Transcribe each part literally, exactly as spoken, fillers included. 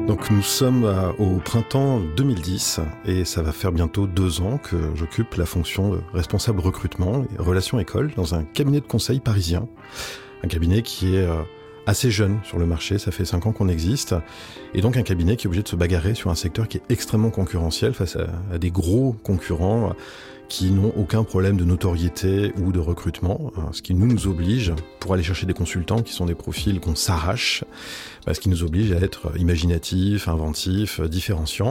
Donc nous sommes à, au printemps deux mille dix et ça va faire bientôt deux ans que j'occupe la fonction de responsable recrutement et relations écoles dans un cabinet de conseil parisien. Un cabinet qui est euh, assez jeune sur le marché, ça fait cinq ans qu'on existe, et donc un cabinet qui est obligé de se bagarrer sur un secteur qui est extrêmement concurrentiel face à, à des gros concurrents qui n'ont aucun problème de notoriété ou de recrutement, ce qui nous, nous oblige, pour aller chercher des consultants qui sont des profils qu'on s'arrache, ce qui nous oblige à être imaginatifs, inventifs, différenciants.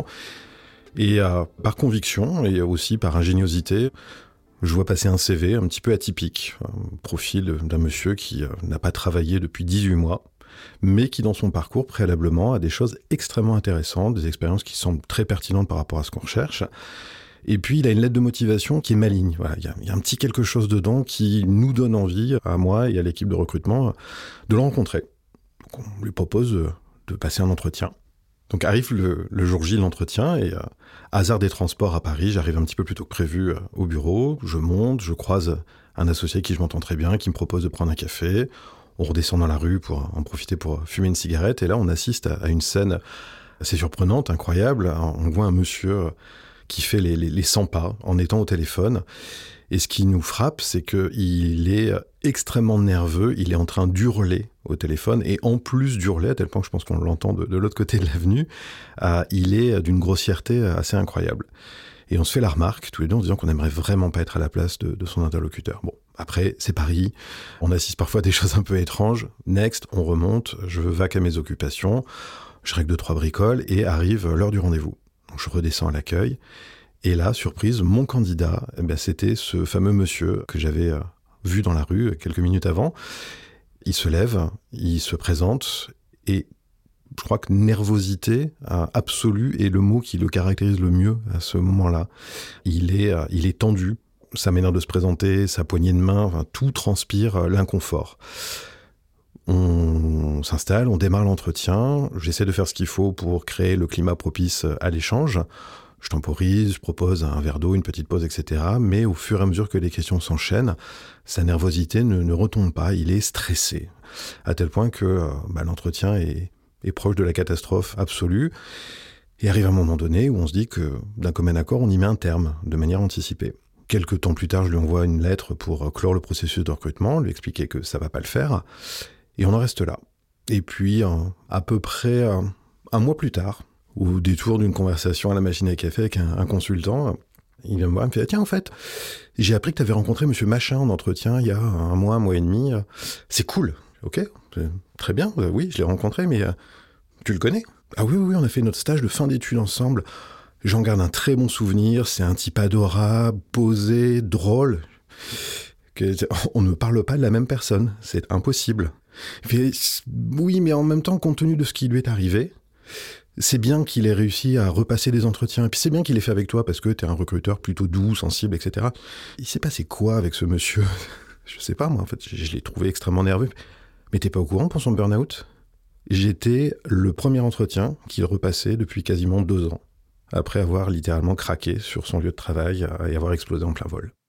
Et euh, par conviction et aussi par ingéniosité, je vois passer un C V un petit peu atypique, un profil d'un monsieur qui euh, n'a pas travaillé depuis dix-huit mois, mais qui dans son parcours préalablement a des choses extrêmement intéressantes, des expériences qui semblent très pertinentes par rapport à ce qu'on recherche. Et puis, il a une lettre de motivation qui est maligne. Voilà, il y a, il y a un petit quelque chose dedans qui nous donne envie, à moi et à l'équipe de recrutement, de le rencontrer. Donc, on lui propose de, de passer un entretien. Donc, arrive le, le jour J de l'entretien et, euh, hasard des transports à Paris, j'arrive un petit peu plus tôt que prévu euh, au bureau. Je monte, je croise un associé avec qui je m'entends très bien, qui me propose de prendre un café. On redescend dans la rue pour en profiter pour fumer une cigarette. Et là, on assiste à, à une scène assez surprenante, incroyable. On voit un monsieur qui fait les, les, les cent pas en étant au téléphone. Et ce qui nous frappe, c'est qu'il est extrêmement nerveux, il est en train d'hurler au téléphone, et en plus d'hurler, à tel point que je pense qu'on l'entend de, de l'autre côté de l'avenue, euh, il est d'une grossièreté assez incroyable. Et on se fait la remarque, tous les deux, en disant qu'on n'aimerait vraiment pas être à la place de, de son interlocuteur. Bon, après, c'est Paris, on assiste parfois à des choses un peu étranges. Next, on remonte, je vaque à mes occupations, je règle deux, trois bricoles, et arrive l'heure du rendez-vous. Donc je redescends à l'accueil, et là, surprise, mon candidat, eh ben, c'était ce fameux monsieur que j'avais euh, vu dans la rue quelques minutes avant. Il se lève, il se présente, et je crois que nervosité euh, absolue est le mot qui le caractérise le mieux à ce moment-là. Il est, euh, il est tendu, sa manière de se présenter, sa poignée de main, enfin, tout transpire euh, l'inconfort. On s'installe, on démarre l'entretien, j'essaie de faire ce qu'il faut pour créer le climat propice à l'échange. Je temporise, je propose un verre d'eau, une petite pause, et cetera. Mais au fur et à mesure que les questions s'enchaînent, sa nervosité ne, ne retombe pas, il est stressé. À tel point que euh, bah, l'entretien est, est proche de la catastrophe absolue. Et arrive un moment donné où on se dit que d'un commun accord, on y met un terme, de manière anticipée. Quelques temps plus tard, je lui envoie une lettre pour clore le processus de recrutement, lui expliquer que ça va pas le faire. Et on en reste là. Et puis, euh, à peu près euh, un mois plus tard, au détour d'une conversation à la machine à café avec un, un consultant, il vient me voir, il me fait « Tiens, en fait, j'ai appris que tu avais rencontré monsieur Machin en entretien il y a un mois, un mois et demi. C'est cool. Ok, très bien. Oui, je l'ai rencontré, mais euh, tu le connais ? Ah oui, oui, on a fait notre stage de fin d'études ensemble. J'en garde un très bon souvenir. C'est un type adorable, posé, drôle. On ne parle pas de la même personne. C'est impossible. » Fait, oui, mais en même temps, compte tenu de ce qui lui est arrivé, c'est bien qu'il ait réussi à repasser des entretiens. Et puis c'est bien qu'il l'ait fait avec toi parce que t'es un recruteur plutôt doux, sensible, et cetera. Il s'est passé quoi avec ce monsieur ? Je sais pas, moi, en fait, je, je l'ai trouvé extrêmement nerveux. Mais t'es pas au courant pour son burn-out ? J'étais le premier entretien qu'il repassait depuis quasiment deux ans, après avoir littéralement craqué sur son lieu de travail et avoir explosé en plein vol.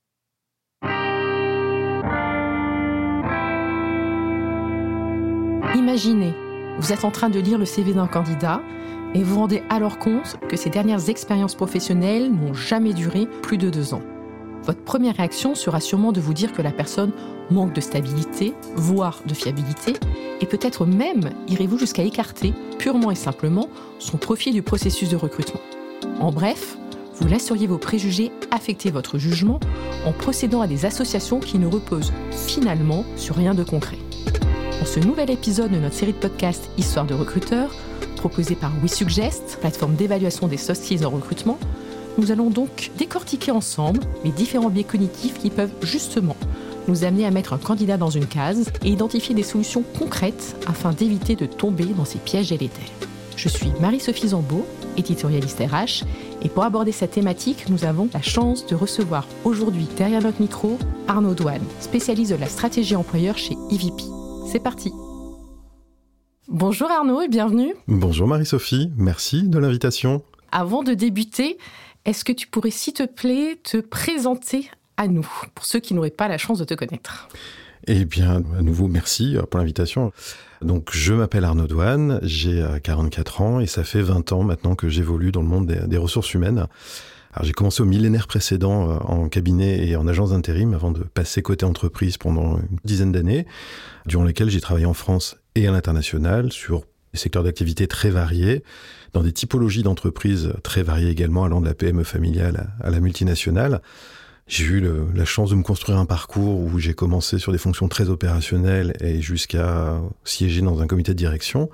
Imaginez, vous êtes en train de lire le C V d'un candidat et vous vous rendez alors compte que ses dernières expériences professionnelles n'ont jamais duré plus de deux ans. Votre première réaction sera sûrement de vous dire que la personne manque de stabilité, voire de fiabilité, et peut-être même irez-vous jusqu'à écarter purement et simplement son profil du processus de recrutement. En bref, vous laisseriez vos préjugés affecter votre jugement en procédant à des associations qui ne reposent finalement sur rien de concret. Dans ce nouvel épisode de notre série de podcasts Histoire de recruteurs, proposé par WeSuggest, plateforme d'évaluation des soft skills en recrutement, nous allons donc décortiquer ensemble les différents biais cognitifs qui peuvent justement nous amener à mettre un candidat dans une case et identifier des solutions concrètes afin d'éviter de tomber dans ces pièges délétères. Je suis Marie-Sophie Zambeau, éditorialiste R H, et pour aborder cette thématique, nous avons la chance de recevoir aujourd'hui derrière notre micro Arnaud Douane, spécialiste de la stratégie employeur chez E V P. C'est parti. Bonjour Arnaud et bienvenue. Bonjour Marie-Sophie, merci de l'invitation. Avant de débuter, est-ce que tu pourrais, s'il te plaît, te présenter à nous, pour ceux qui n'auraient pas la chance de te connaître ? Eh bien, à nouveau, merci pour l'invitation. Donc, je m'appelle Arnaud Douane, j'ai quarante-quatre ans et ça fait vingt ans maintenant que j'évolue dans le monde des, des ressources humaines. Alors, j'ai commencé au millénaire précédent en cabinet et en agence d'intérim avant de passer côté entreprise pendant une dizaine d'années, durant lesquelles j'ai travaillé en France et à l'international sur des secteurs d'activité très variés, dans des typologies d'entreprises très variées également, allant de la P M E familiale à la multinationale. J'ai eu le, la chance de me construire un parcours où j'ai commencé sur des fonctions très opérationnelles et jusqu'à siéger dans un comité de direction.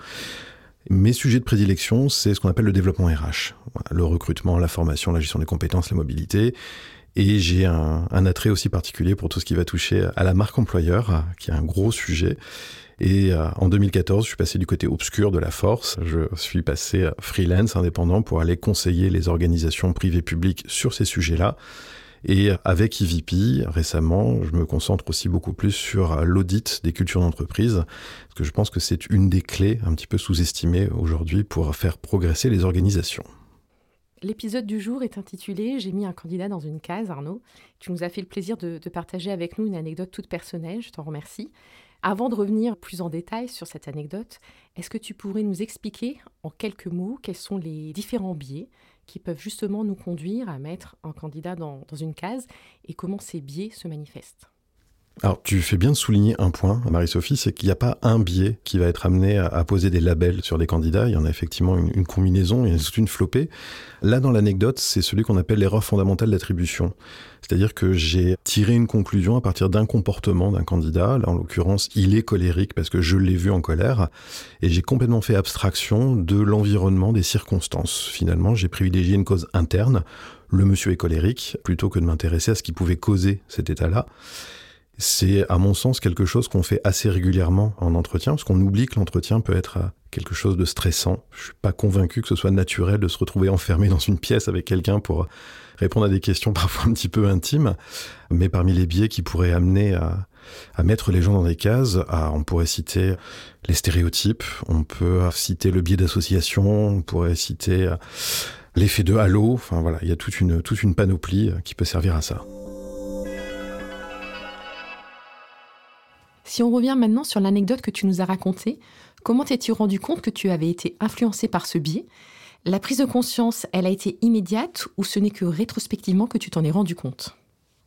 Mes sujets de prédilection, c'est ce qu'on appelle le développement R H. Le recrutement, la formation, la gestion des compétences, la mobilité. Et j'ai un, un attrait aussi particulier pour tout ce qui va toucher à la marque employeur, qui est un gros sujet. Et euh, en deux mille quatorze, je suis passé du côté obscur de la force. Je suis passé freelance, indépendant, pour aller conseiller les organisations privées publiques sur ces sujets-là. Et avec E V P, récemment, je me concentre aussi beaucoup plus sur l'audit des cultures d'entreprise, parce que je pense que c'est une des clés un petit peu sous-estimées aujourd'hui pour faire progresser les organisations. L'épisode du jour est intitulé « J'ai mis un candidat dans une case », Arnaud. Tu nous as fait le plaisir de, de partager avec nous une anecdote toute personnelle, je t'en remercie. Avant de revenir plus en détail sur cette anecdote, est-ce que tu pourrais nous expliquer en quelques mots quels sont les différents biais qui peuvent justement nous conduire à mettre un candidat dans, dans une case et comment ces biais se manifestent ? Alors, tu fais bien de souligner un point, Marie-Sophie, c'est qu'il n'y a pas un biais qui va être amené à, à poser des labels sur des candidats. Il y en a effectivement une, une combinaison, il y a toute une flopée. Là, dans l'anecdote, c'est celui qu'on appelle l'erreur fondamentale d'attribution. C'est-à-dire que j'ai tiré une conclusion à partir d'un comportement d'un candidat. Là, en l'occurrence, il est colérique parce que je l'ai vu en colère. Et j'ai complètement fait abstraction de l'environnement, des circonstances. Finalement, j'ai privilégié une cause interne. Le monsieur est colérique, plutôt que de m'intéresser à ce qui pouvait causer cet état-là. C'est, à mon sens, quelque chose qu'on fait assez régulièrement en entretien, parce qu'on oublie que l'entretien peut être quelque chose de stressant. Je suis pas convaincu que ce soit naturel de se retrouver enfermé dans une pièce avec quelqu'un pour répondre à des questions parfois un petit peu intimes. Mais parmi les biais qui pourraient amener à, à mettre les gens dans des cases, à, on pourrait citer les stéréotypes, on peut citer le biais d'association, on pourrait citer l'effet de halo. Enfin voilà, il y a toute une, toute une panoplie qui peut servir à ça. Si on revient maintenant sur l'anecdote que tu nous as racontée, comment t'es-tu rendu compte que tu avais été influencé par ce biais ? La prise de conscience, elle a été immédiate ou ce n'est que rétrospectivement que tu t'en es rendu compte ?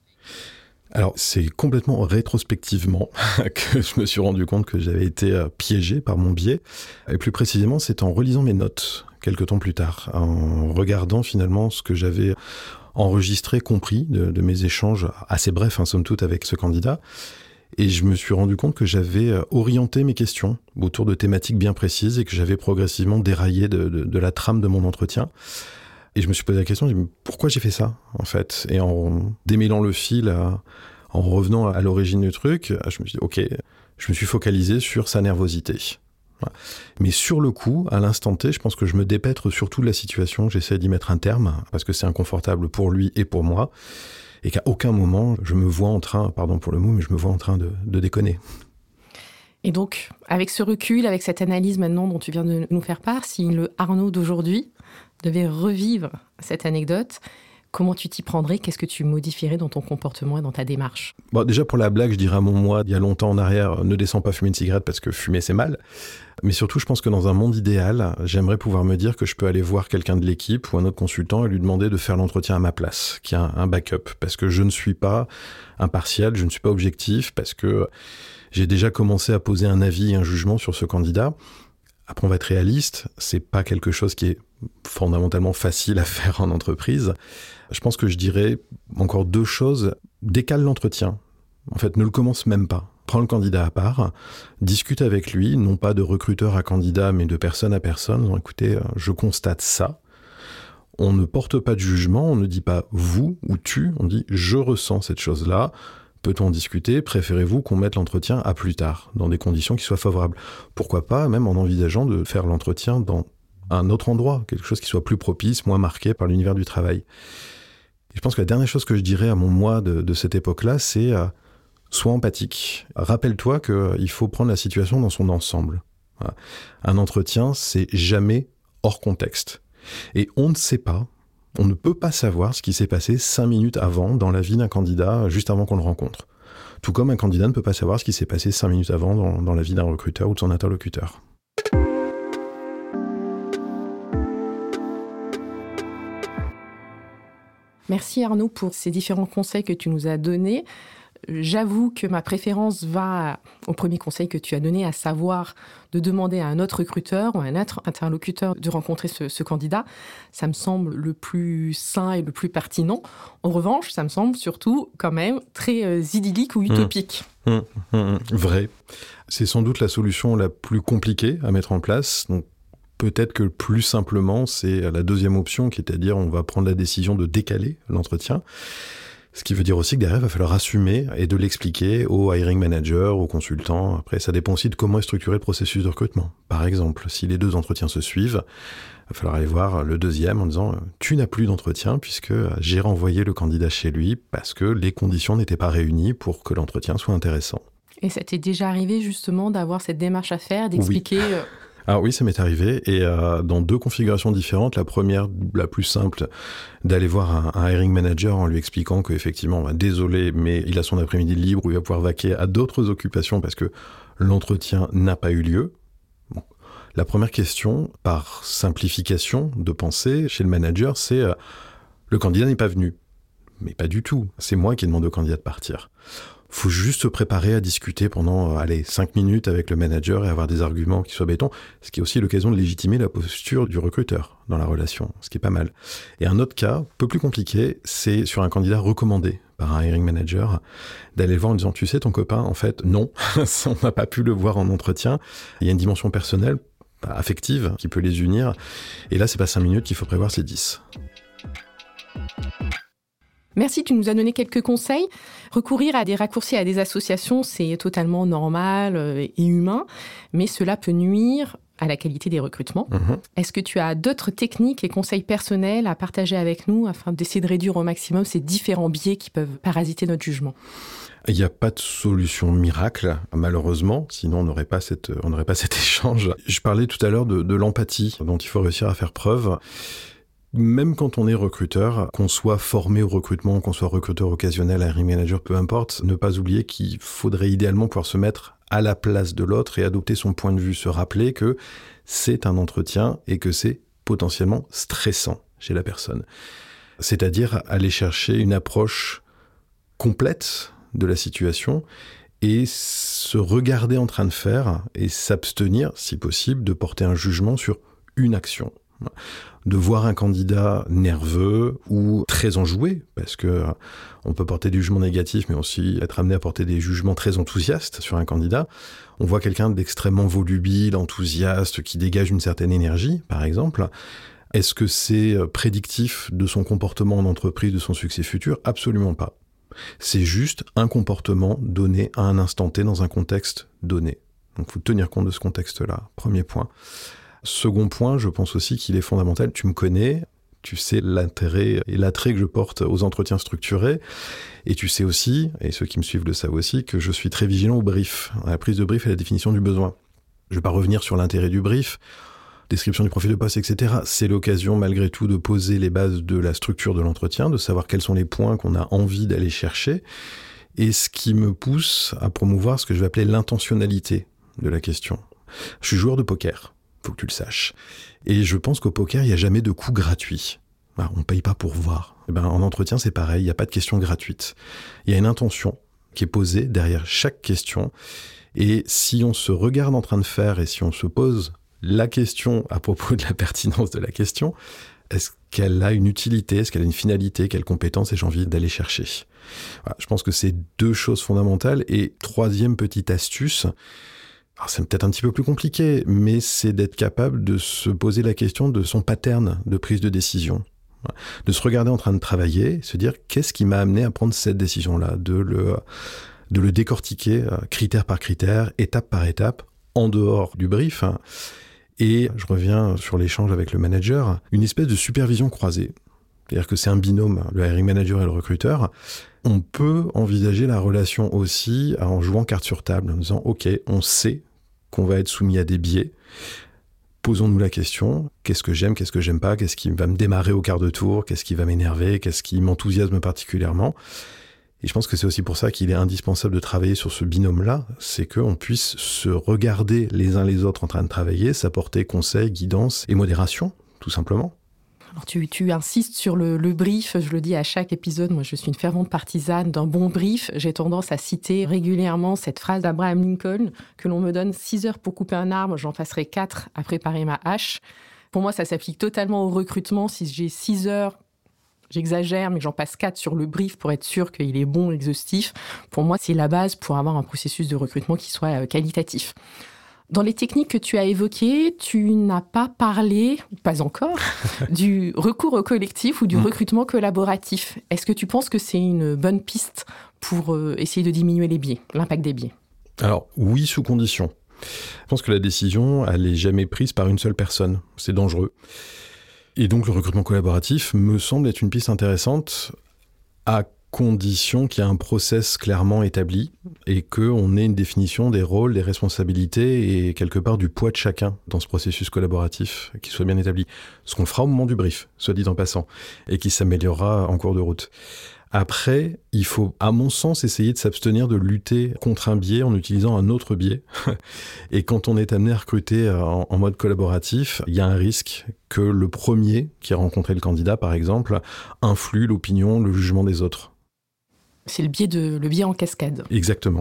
Alors, c'est complètement rétrospectivement que je me suis rendu compte que j'avais été piégé par mon biais. Et plus précisément, c'est en relisant mes notes, quelques temps plus tard, en regardant finalement ce que j'avais enregistré, compris de, de mes échanges assez brefs, hein, somme toute, avec ce candidat. Et je me suis rendu compte que j'avais orienté mes questions autour de thématiques bien précises et que j'avais progressivement déraillé de, de, de la trame de mon entretien. Et je me suis posé la question, pourquoi j'ai fait ça, en fait ? Et en démêlant le fil, à, en revenant à l'origine du truc, je me suis dit, ok, je me suis focalisé sur sa nervosité. Voilà. Mais sur le coup, à l'instant T, je pense que je me dépêtre surtout de la situation, j'essaie d'y mettre un terme, parce que c'est inconfortable pour lui et pour moi. Et qu'à aucun moment, je me vois en train, pardon pour le mot, mais je me vois en train de, de déconner. Et donc, avec ce recul, avec cette analyse maintenant dont tu viens de nous faire part, si le Arnaud d'aujourd'hui devait revivre cette anecdote, comment tu t'y prendrais ? Qu'est-ce que tu modifierais dans ton comportement et dans ta démarche ? Bon, déjà pour la blague, je dirais à mon moi, il y a longtemps en arrière, ne descends pas fumer une cigarette parce que fumer c'est mal. Mais surtout, je pense que dans un monde idéal, j'aimerais pouvoir me dire que je peux aller voir quelqu'un de l'équipe ou un autre consultant et lui demander de faire l'entretien à ma place, qu'il y a un backup. Parce que je ne suis pas impartial, je ne suis pas objectif, parce que j'ai déjà commencé à poser un avis et un jugement sur ce candidat. Après, on va être réaliste, c'est pas quelque chose qui est fondamentalement facile à faire en entreprise. Je pense que je dirais encore deux choses. Décale l'entretien. En fait, ne le commence même pas. Prends le candidat à part, discute avec lui, non pas de recruteur à candidat, mais de personne à personne. Donc, écoutez, je constate ça. On ne porte pas de jugement, on ne dit pas vous ou tu, on dit je ressens cette chose-là. Peut-on en discuter ? Préférez-vous qu'on mette l'entretien à plus tard, dans des conditions qui soient favorables ? Pourquoi pas, même en envisageant de faire l'entretien dans un autre endroit, quelque chose qui soit plus propice, moins marqué par l'univers du travail. Et je pense que la dernière chose que je dirais à mon moi de, de cette époque-là, c'est euh, sois empathique. Rappelle-toi qu'il euh, faut prendre la situation dans son ensemble. Voilà. Un entretien, c'est jamais hors contexte. Et on ne sait pas, on ne peut pas savoir ce qui s'est passé cinq minutes avant dans la vie d'un candidat, juste avant qu'on le rencontre. Tout comme un candidat ne peut pas savoir ce qui s'est passé cinq minutes avant dans, dans la vie d'un recruteur ou de son interlocuteur. Merci Arnaud pour ces différents conseils que tu nous as donnés. J'avoue que ma préférence va au premier conseil que tu as donné, à savoir de demander à un autre recruteur ou à un autre interlocuteur de rencontrer ce, ce candidat. Ça me semble le plus sain et le plus pertinent. En revanche, ça me semble surtout quand même très euh, idyllique ou utopique. Mmh, mmh, mmh, vrai. C'est sans doute la solution la plus compliquée à mettre en place. Donc, peut-être que plus simplement, c'est la deuxième option, qui est à dire on va prendre la décision de décaler l'entretien. Ce qui veut dire aussi que derrière, il va falloir assumer et de l'expliquer au hiring manager, aux consultants. Après, ça dépend aussi de comment est structuré le processus de recrutement. Par exemple, si les deux entretiens se suivent, il va falloir aller voir le deuxième en disant « Tu n'as plus d'entretien puisque j'ai renvoyé le candidat chez lui parce que les conditions n'étaient pas réunies pour que l'entretien soit intéressant. » Et ça t'est déjà arrivé justement d'avoir cette démarche à faire, d'expliquer... Oui. Alors oui, ça m'est arrivé, et euh, dans deux configurations différentes. La première, la plus simple, d'aller voir un, un hiring manager en lui expliquant qu'effectivement, bah, désolé, mais il a son après-midi libre où il va pouvoir vaquer à d'autres occupations parce que l'entretien n'a pas eu lieu. Bon. La première question, par simplification de pensée chez le manager, c'est euh, le candidat n'est pas venu. Mais pas du tout, c'est moi qui ai demandé au candidat de partir. Faut juste se préparer à discuter pendant, euh, allez, cinq minutes avec le manager et avoir des arguments qui soient béton, ce qui est aussi l'occasion de légitimer la posture du recruteur dans la relation, ce qui est pas mal. Et un autre cas, un peu plus compliqué, c'est sur un candidat recommandé par un hiring manager, d'aller le voir en disant, tu sais, ton copain, en fait, non, on n'a pas pu le voir en entretien, il y a une dimension personnelle, affective, qui peut les unir, et là, c'est pas cinq minutes qu'il faut prévoir, c'est dix. Merci, tu nous as donné quelques conseils. Recourir à des raccourcis, à des associations, c'est totalement normal et humain, mais cela peut nuire à la qualité des recrutements. Mmh. Est-ce que tu as d'autres techniques et conseils personnels à partager avec nous afin d'essayer de réduire au maximum ces différents biais qui peuvent parasiter notre jugement ? Il n'y a pas de solution miracle, malheureusement, sinon on n'aurait pas cette, on n'aurait pas cet échange. Je parlais tout à l'heure de, de l'empathie dont il faut réussir à faire preuve. Même quand on est recruteur, qu'on soit formé au recrutement, qu'on soit recruteur occasionnel, hiring manager, peu importe, ne pas oublier qu'il faudrait idéalement pouvoir se mettre à la place de l'autre et adopter son point de vue, se rappeler que c'est un entretien et que c'est potentiellement stressant chez la personne. C'est-à-dire aller chercher une approche complète de la situation et se regarder en train de faire et s'abstenir, si possible, de porter un jugement sur une action. De voir un candidat nerveux ou très enjoué, parce que on peut porter des jugements négatifs, mais aussi être amené à porter des jugements très enthousiastes sur un candidat. On voit quelqu'un d'extrêmement volubile, enthousiaste, qui dégage une certaine énergie, par exemple. Est-ce que c'est prédictif de son comportement en entreprise, de son succès futur ? Absolument pas. C'est juste un comportement donné à un instant T dans un contexte donné. Donc il faut tenir compte de ce contexte-là, premier point. Second point, je pense aussi qu'il est fondamental, tu me connais, tu sais l'intérêt et l'attrait que je porte aux entretiens structurés, et tu sais aussi, et ceux qui me suivent le savent aussi, que je suis très vigilant au brief, à la prise de brief et à la définition du besoin. Je ne vais pas revenir sur l'intérêt du brief, description du profil de poste, et cetera. C'est l'occasion malgré tout de poser les bases de la structure de l'entretien, de savoir quels sont les points qu'on a envie d'aller chercher, et ce qui me pousse à promouvoir ce que je vais appeler l'intentionnalité de la question. Je suis joueur de poker. Faut que tu le saches. Et je pense qu'au poker, il n'y a jamais de coup gratuit. Alors, on ne paye pas pour voir. Et ben, en entretien, c'est pareil, il n'y a pas de question gratuite. Il y a une intention qui est posée derrière chaque question. Et si on se regarde en train de faire et si on se pose la question à propos de la pertinence de la question, est-ce qu'elle a une utilité, est-ce qu'elle a une finalité, quelle compétence ai-je envie d'aller chercher ? Voilà, je pense que c'est deux choses fondamentales. Et troisième petite astuce, alors c'est peut-être un petit peu plus compliqué, mais c'est d'être capable de se poser la question de son pattern de prise de décision. De se regarder en train de travailler, se dire qu'est-ce qui m'a amené à prendre cette décision-là, de le, de le décortiquer critère par critère, étape par étape, en dehors du brief. Et je reviens sur l'échange avec le manager, une espèce de supervision croisée. C'est-à-dire que c'est un binôme, le hiring manager et le recruteur. On peut envisager la relation aussi en jouant carte sur table, en disant « Ok, on sait qu'on va être soumis à des biais. Posons-nous la question, qu'est-ce que j'aime, qu'est-ce que j'aime pas, qu'est-ce qui va me démarrer au quart de tour, qu'est-ce qui va m'énerver, qu'est-ce qui m'enthousiasme particulièrement ?» Et je pense que c'est aussi pour ça qu'il est indispensable de travailler sur ce binôme-là, c'est qu'on puisse se regarder les uns les autres en train de travailler, s'apporter conseils, guidance et modération, tout simplement. Alors tu, tu insistes sur le, le brief, je le dis à chaque épisode, moi je suis une fervente partisane d'un bon brief. J'ai tendance à citer régulièrement cette phrase d'Abraham Lincoln, que l'on me donne six heures pour couper un arbre, j'en passerai quatre à préparer ma hache. Pour moi, ça s'applique totalement au recrutement. Si j'ai six heures, j'exagère, mais j'en passe quatre sur le brief pour être sûr qu'il est bon, exhaustif. Pour moi, c'est la base pour avoir un processus de recrutement qui soit qualitatif. Dans les techniques que tu as évoquées, tu n'as pas parlé, pas encore, du recours au collectif ou du mmh. recrutement collaboratif. Est-ce que tu penses que c'est une bonne piste pour euh, essayer de diminuer les biais, l'impact des biais ? Alors, oui, sous condition. Je pense que la décision, elle n'est jamais prise par une seule personne. C'est dangereux. Et donc, le recrutement collaboratif me semble être une piste intéressante à condition qu'il y ait un process clairement établi et qu'on ait une définition des rôles, des responsabilités et quelque part du poids de chacun dans ce processus collaboratif qui soit bien établi. Ce qu'on fera au moment du brief, soit dit en passant, et qui s'améliorera en cours de route. Après, il faut, à mon sens, essayer de s'abstenir de lutter contre un biais en utilisant un autre biais. Et quand on est amené à recruter en, en mode collaboratif, il y a un risque que le premier qui a rencontré le candidat, par exemple, influe l'opinion, le jugement des autres. C'est le biais, de, le biais en cascade. Exactement.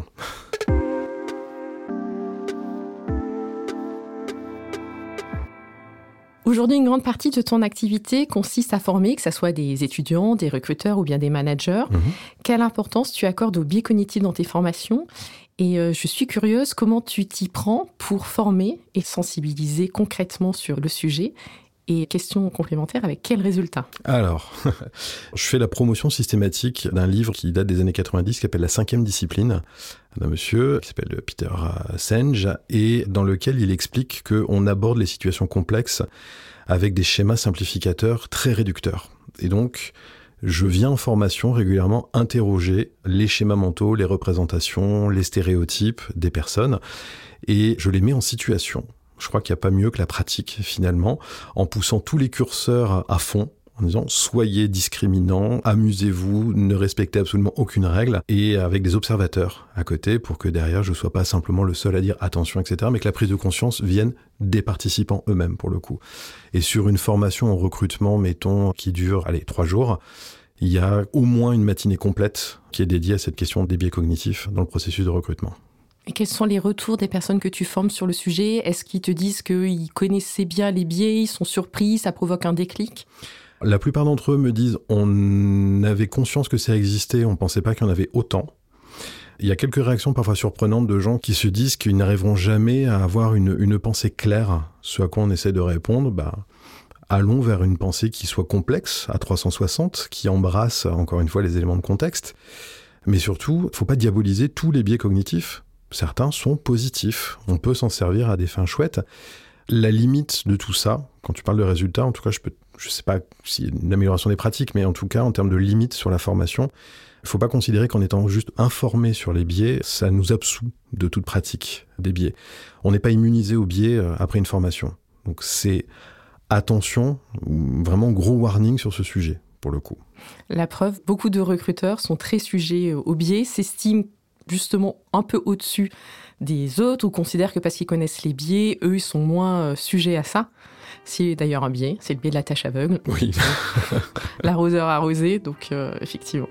Aujourd'hui, une grande partie de ton activité consiste à former, que ce soit des étudiants, des recruteurs ou bien des managers. Mmh. Quelle importance tu accordes aux biais cognitifs dans tes formations ? Et euh, je suis curieuse, comment tu t'y prends pour former et sensibiliser concrètement sur le sujet ? Et question complémentaire, avec quels résultats ? Alors, je fais la promotion systématique d'un livre qui date des années quatre-vingt-dix, qui s'appelle « La cinquième discipline », d'un monsieur qui s'appelle Peter Senge, et dans lequel il explique qu'on aborde les situations complexes avec des schémas simplificateurs très réducteurs. Et donc, je viens en formation régulièrement interroger les schémas mentaux, les représentations, les stéréotypes des personnes, et je les mets en situation. Je crois qu'il n'y a pas mieux que la pratique, finalement, en poussant tous les curseurs à fond, en disant « soyez discriminants, amusez-vous, ne respectez absolument aucune règle », et avec des observateurs à côté pour que derrière, je ne sois pas simplement le seul à dire « attention », et cetera, mais que la prise de conscience vienne des participants eux-mêmes, pour le coup. Et sur une formation en recrutement, mettons, qui dure, allez, trois jours, il y a au moins une matinée complète qui est dédiée à cette question des biais cognitifs dans le processus de recrutement. Et quels sont les retours des personnes que tu formes sur le sujet ? Est-ce qu'ils te disent qu'ils connaissaient bien les biais, ils sont surpris, ça provoque un déclic ? La plupart d'entre eux me disent « on avait conscience que ça existait, on ne pensait pas qu'il y en avait autant ». Il y a quelques réactions parfois surprenantes de gens qui se disent qu'ils n'arriveront jamais à avoir une, une pensée claire. Ce à quoi on essaie de répondre, bah, allons vers une pensée qui soit complexe, à trois cent soixante, qui embrasse, encore une fois, les éléments de contexte. Mais surtout, il ne faut pas diaboliser tous les biais cognitifs. Certains sont positifs. On peut s'en servir à des fins chouettes. La limite de tout ça, quand tu parles de résultats, en tout cas, je peux, je sais pas s'il y a une amélioration des pratiques, mais en tout cas, en termes de limite sur la formation, il ne faut pas considérer qu'en étant juste informé sur les biais, ça nous absout de toute pratique des biais. On n'est pas immunisé aux biais après une formation. Donc c'est attention, vraiment gros warning sur ce sujet, pour le coup. La preuve, beaucoup de recruteurs sont très sujets aux biais, s'estiment justement un peu au-dessus des autres ou considèrent que parce qu'ils connaissent les biais, eux, ils sont moins euh, sujets à ça. C'est d'ailleurs un biais, c'est le biais de la tâche aveugle. Oui. L'arroseur arrosé, donc euh, effectivement.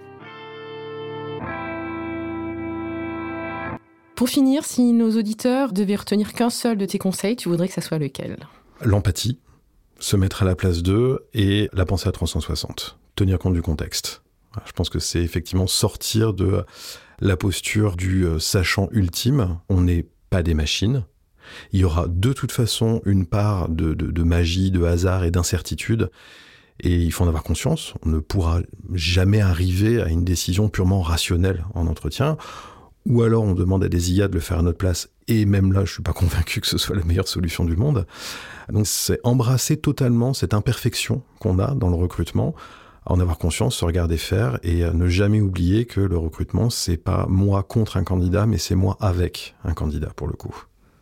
Pour finir, si nos auditeurs devaient retenir qu'un seul de tes conseils, tu voudrais que ça soit lequel ? L'empathie, se mettre à la place d'eux et la pensée à trois cent soixante, tenir compte du contexte. Je pense que c'est effectivement sortir de la posture du sachant ultime. On n'est pas des machines. Il y aura de toute façon une part de, de, de magie, de hasard et d'incertitude. Et il faut en avoir conscience. On ne pourra jamais arriver à une décision purement rationnelle en entretien. Ou alors on demande à des I A de le faire à notre place. Et même là, je ne suis pas convaincu que ce soit la meilleure solution du monde. Donc c'est embrasser totalement cette imperfection qu'on a dans le recrutement, en avoir conscience, se regarder faire et ne jamais oublier que le recrutement, c'est pas moi contre un candidat, mais c'est moi avec un candidat pour le coup.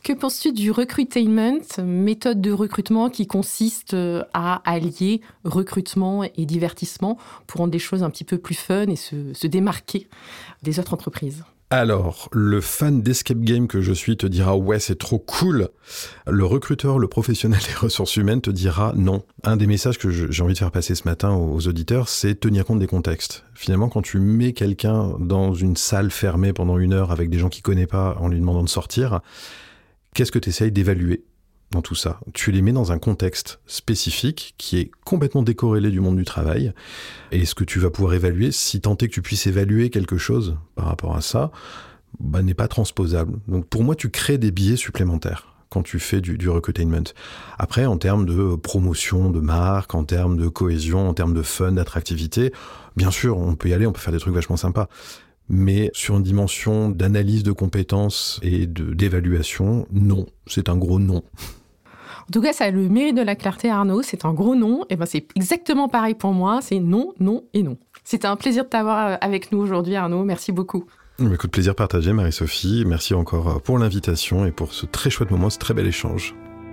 Que penses-tu du recruitainment, méthode de recrutement qui consiste à allier recrutement et divertissement pour rendre des choses un petit peu plus fun et se, se démarquer des autres entreprises ? Alors, le fan d'escape game que je suis te dira « ouais, c'est trop cool ». Le recruteur, le professionnel des ressources humaines te dira « non ». Un des messages que j'ai envie de faire passer ce matin aux auditeurs, c'est tenir compte des contextes. Finalement, quand tu mets quelqu'un dans une salle fermée pendant une heure avec des gens qu'il ne connaît pas en lui demandant de sortir, qu'est-ce que tu essayes d'évaluer dans tout ça ? Tu les mets dans un contexte spécifique qui est complètement décorrélé du monde du travail. Et ce que tu vas pouvoir évaluer, si tant est que tu puisses évaluer quelque chose par rapport à ça, bah, n'est pas transposable. Donc pour moi, tu crées des biais supplémentaires quand tu fais du, du recruitainment. Après, en termes de promotion de marque, en termes de cohésion, en termes de fun, d'attractivité, bien sûr, on peut y aller, on peut faire des trucs vachement sympas. Mais sur une dimension d'analyse de compétences et de, d'évaluation, non. C'est un gros non. En tout cas, ça a le mérite de la clarté, Arnaud. C'est un gros non. Et ben, c'est exactement pareil pour moi. C'est non, non et non. C'était un plaisir de t'avoir avec nous aujourd'hui, Arnaud. Merci beaucoup. Écoute, plaisir partagé, Marie-Sophie. Merci encore pour l'invitation et pour ce très chouette moment, ce très bel échange.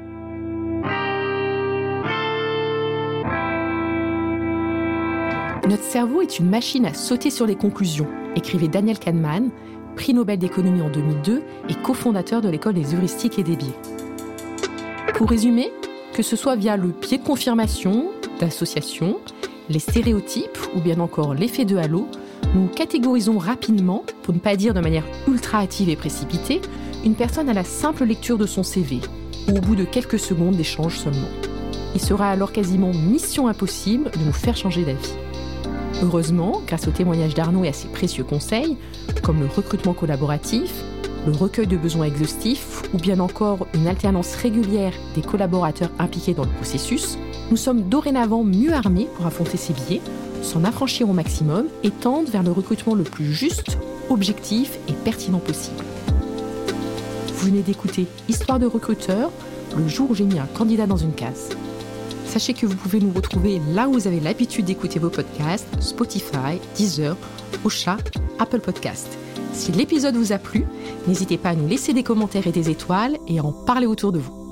Notre cerveau est une machine à sauter sur les conclusions, écrivait Daniel Kahneman, prix Nobel d'économie en deux mille deux et cofondateur de l'école des heuristiques et des biais. Pour résumer, que ce soit via le biais de confirmation, d'association, les stéréotypes ou bien encore l'effet de halo, nous catégorisons rapidement, pour ne pas dire de manière ultra hâtive et précipitée, une personne à la simple lecture de son C V ou au bout de quelques secondes d'échange seulement. Il sera alors quasiment mission impossible de nous faire changer d'avis. Heureusement, grâce au témoignage d'Arnaud et à ses précieux conseils, comme le recrutement collaboratif, le recueil de besoins exhaustifs ou bien encore une alternance régulière des collaborateurs impliqués dans le processus, nous sommes dorénavant mieux armés pour affronter ces biais, s'en affranchir au maximum et tendre vers le recrutement le plus juste, objectif et pertinent possible. Vous venez d'écouter Histoire de recruteur, le jour où j'ai mis un candidat dans une case. Sachez que vous pouvez nous retrouver là où vous avez l'habitude d'écouter vos podcasts, Spotify, Deezer, Ocha, Apple Podcasts. Si l'épisode vous a plu, n'hésitez pas à nous laisser des commentaires et des étoiles et à en parler autour de vous.